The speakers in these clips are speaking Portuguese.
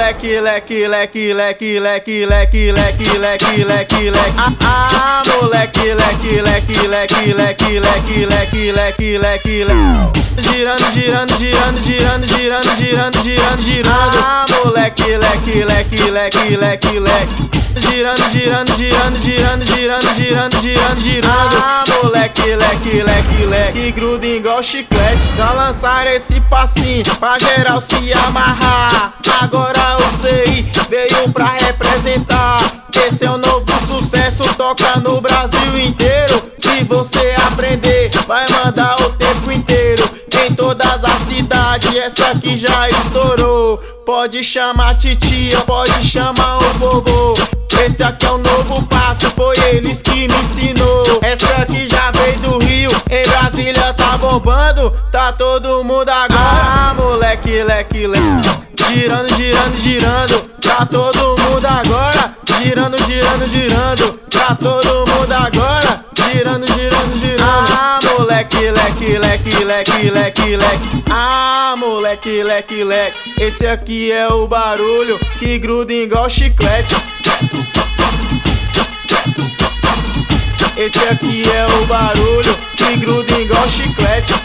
moleque, leque, leque, leque, leque, leque, leque, leque, leque, leque. Moleque, leque, leque, leque, leque, leque, leque, leque, leque, leque. Girando, girando, girando, girando, girando, girando, girando, girando. Moleque, leque, leque, leque, leque, leque. Girando, girando, girando, girando, girando, girando, girando, girando. Moleque, leque, leque, leque. Que gruda igual chiclete. Já lançaram esse passinho pra geral se amarrar. Agora o CI veio pra representar. Esse é o novo sucesso, toca no Brasil inteiro. Se você aprender, vai mandar o tempo inteiro. Em todas as cidades, essa aqui já estourou. Pode chamar titia, pode chamar o vovô. Esse aqui é o novo passo, foi eles que me ensinou. Essa aqui já veio do Rio, em Brasília tá bombando. Tá todo mundo agora, moleque, leque, leque. Girando, girando, girando, tá todo mundo agora. Girando, girando, girando, tá todo mundo agora. Girando, girando, girando. Moleque, leque, leque, leque, leque, leque. Moleque, leque, leque. Esse aqui é o barulho que gruda igual chiclete. Esse aqui é o barulho que gruda igual chiclete.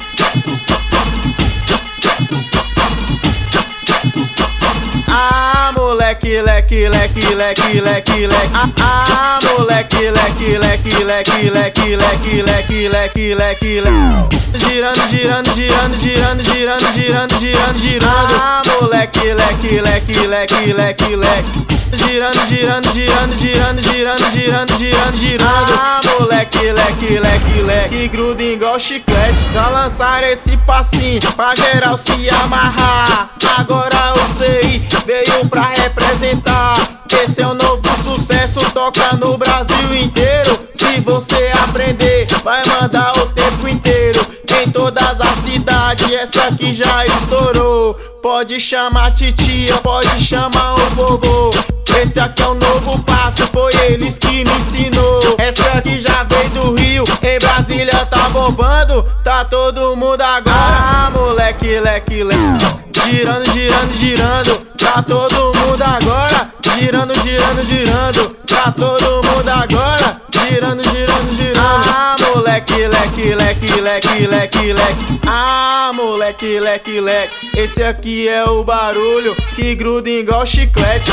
Moleque, leque, leque, leque, leque, leque. Moleque, leque, leque, leque, leque, leque, leque, leque, leque, leque. Girando, girando, girando, girando, girando, girando, girando, girando. Moleque, leque, leque, leque, leque, leque. Girando, girando, girando, girando, girando, girando, girando, girando. Moleque, leque, leque, leque. Que gruda igual chiclete. Já lançaram esse passinho pra geral se amarrar. Agora o CI veio pra representar. Esse é o novo sucesso, toca no Brasil inteiro. Se você aprender, vai mandar o tempo inteiro. Em todas as cidades, essa aqui já estourou. Pode chamar titia, pode chamar o vovô. Esse aqui é o novo passo, foi eles que me ensinou. Essa aqui já veio do Rio, em Brasília tá bombando. Tá todo mundo agora, moleque, leque, leque. Girando, girando, girando, tá todo mundo agora. Girando, girando, girando, tá todo mundo agora. Girando, girando, girando. Moleque, leque, leque, leque, leque, leque. Moleque, leque, leque. Esse aqui é o barulho que gruda igual chiclete.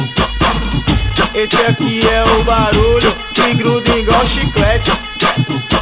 Esse aqui é o barulho que gruda igual chiclete.